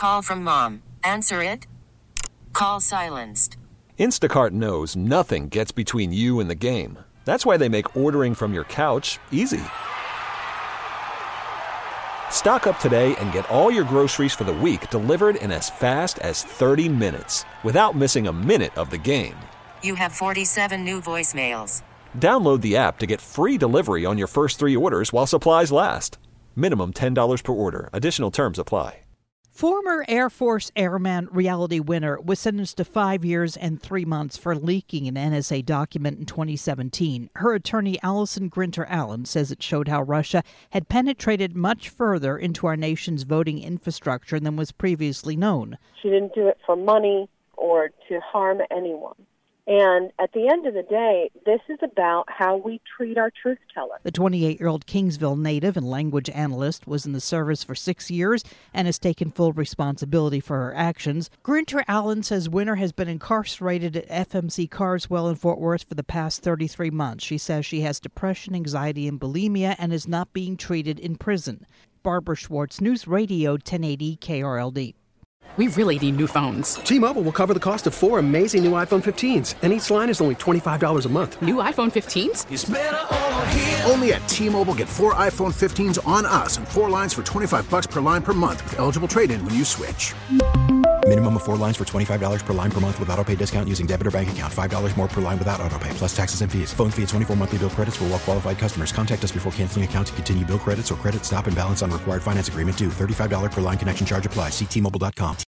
call from mom. Answer it. Call silenced. Instacart knows nothing gets between you and the game. That's why they make ordering from your couch easy. Stock up today and get all your groceries for the week delivered in as fast as 30 minutes without missing a minute of the game. You have 47 new voicemails. Download the app to get free delivery on your first 3 orders while supplies last. Minimum $10 per order. Additional terms apply. Former Air Force Airman Reality Winner was sentenced to 5 years and 3 months for leaking an NSA document in 2017. Her attorney, Allison Grinter Allen, says it showed how Russia had penetrated much further into our nation's voting infrastructure than was previously known. She didn't do it for money or to harm anyone. And at the end of the day, this is about how we treat our truth teller. The 28-year-old Kingsville native and language analyst was in the service for 6 years and has taken full responsibility for her actions. Grinter Allen says Winner has been incarcerated at FMC Carswell in Fort Worth for the past 33 months. She says she has depression, anxiety, and bulimia and is not being treated in prison. Barbara Schwartz, News Radio 1080 KRLD. We really need new phones. T-Mobile will cover the cost of 4 amazing new iPhone 15s, and each line is only $25 a month. New iPhone 15s? It's better over here. Only at T-Mobile, get 4 iPhone 15s on us and 4 lines for $25 per line per month with eligible trade-in when you switch. Minimum of 4 lines for $25 per line per month with autopay discount using debit or bank account. $5 more per line without autopay, plus taxes and fees. Phone fee at 24 monthly bill credits for well-qualified customers. Contact us before canceling account to continue bill credits or credit stop and balance on required finance agreement due. $35 per line connection charge applies. See T-Mobile.com.